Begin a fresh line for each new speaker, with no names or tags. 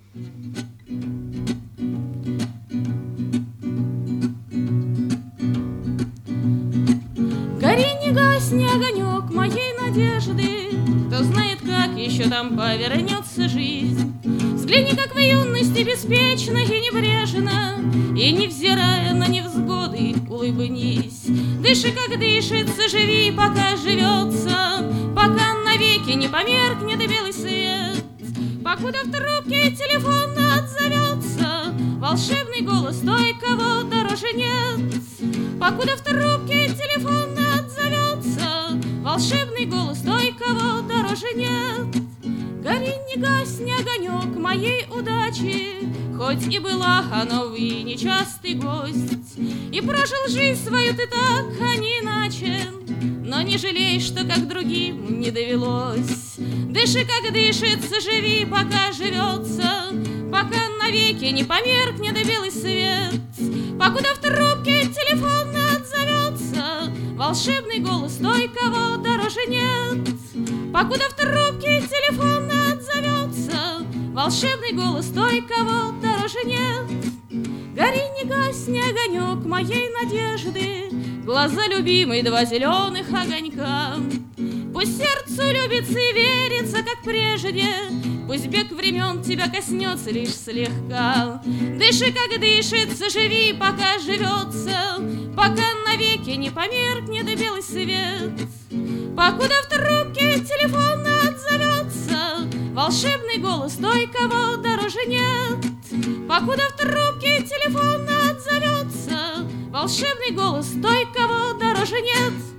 Гори, не гасни, огонек моей надежды, кто знает, как еще там повернется жизнь. Взгляни, как в юности беспечно и небрежно, и, невзирая на невзгоды, улыбнись. Дыши, как дышится, живи, пока живется, пока навеки не померкнет белый свет. Покуда в трубке телефон отзовется волшебный голос той, кого дороже нет. Покуда в трубке телефон отзовется волшебный голос той, кого дороже нет. Гори, не гасни, огонек моей удачи, хоть и была, новый нечастый гость, и прожил жизнь свою ты так, а не иначе, но не жалей, что как другим не довелось. Дыши, как дышится, живи, пока живется, пока навеки не померкнет белый свет. Покуда в трубке телефон отзовется волшебный голос той, кого дороже нет. Покуда в трубке телефон отзовется волшебный голос той, кого дороже нет. Гори, не гасни, огонек моей надежды, глаза любимой, два зеленых огонька. Пусть сердцу любится и верится, как прежде, пусть бег времен тебя коснется лишь слегка. Дыши, как дышится, живи, пока живется, пока навеки не померкнет белый свет. Покуда в трубке телефон отзовется волшебный голос той, кого дороже нет. Покуда в трубке телефон отзовется волшебный голос той, кого дороже нет.